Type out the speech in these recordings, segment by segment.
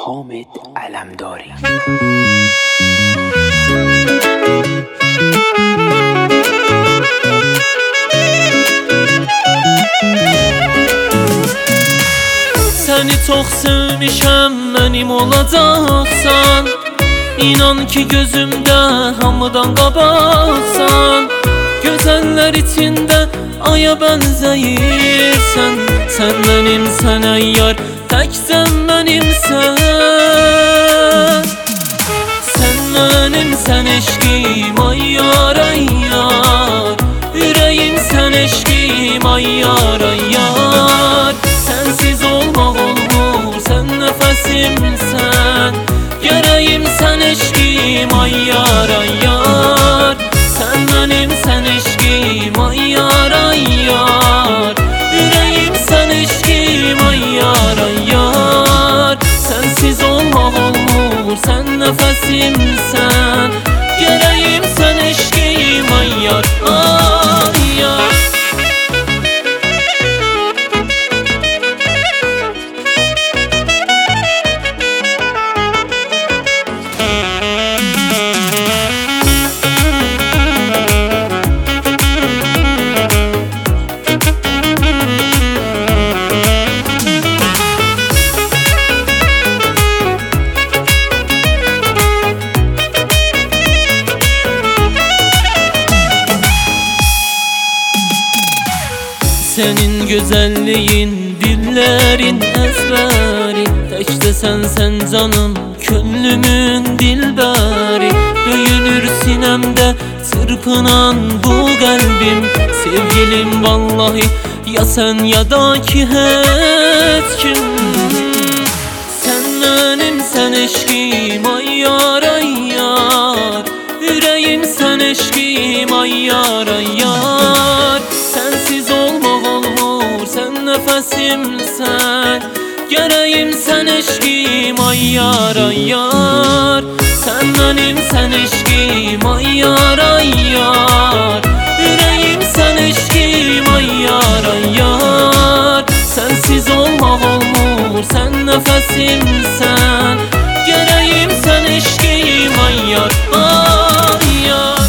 حامد علمداری. Səni çox sevmişəm, mənim olacaqsan. İnan ki gözümdə hamıdan qabaqsan. Gözəllər içində aya bənzəyirsən. Sən mənimsən ey yar, təksən mənimsən. Sən mənimsən eşqim ay yar, ay yar. Ürəyim sən eşqim ay yar, ay yar. Sensiz olmaq olmur, sən nəfəsimsən. Gərəyim sən eşqim ay yar, ay yar. Sən mənimsən eşqim ay yar, ay yar. Ürəyim sən eşqim ay yar, ay yar. Sensiz olmaq olmur, sən nəfəsimsən. Gərəyim sən eşqim ay yar, ay yar. Senin güzelliğin, dillerin ezberi. Təkdə sən canım, könlümün dilbəri. Döyünür sinemde çırpınan bu qəlbim. Sevgilim vallahi, ya sen ya da ki heç kim. Sen mənimsən eşqim ay yar, ay yar. Ürəyim sən eşqim ay yar, ay yar. Sensiz olmaq olmur, sən nəfəsimsən. Gərəyim sən eşqim ay yar, ay yar. Sən mənimsən eşqim ay yar, ay yar. Ürəyim sən eşqim ay yar, ay yar. Sensiz olmaq olmur, sən nəfəsimsən. Gərəyim sən eşqim ay yar, ay yar.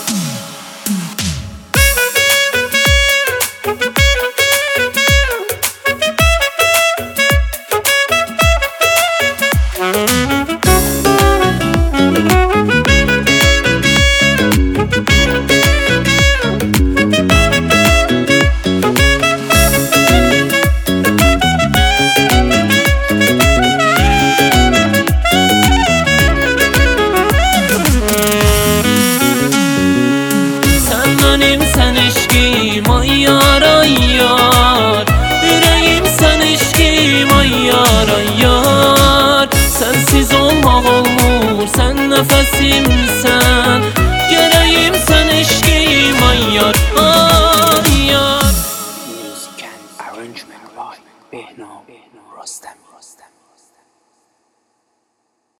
Sen eşqim ay yar, ay yar. Ürəyim sən eşqim ay yar, ay yar. Sensiz olmaq olmur, sən nəfəsimsən.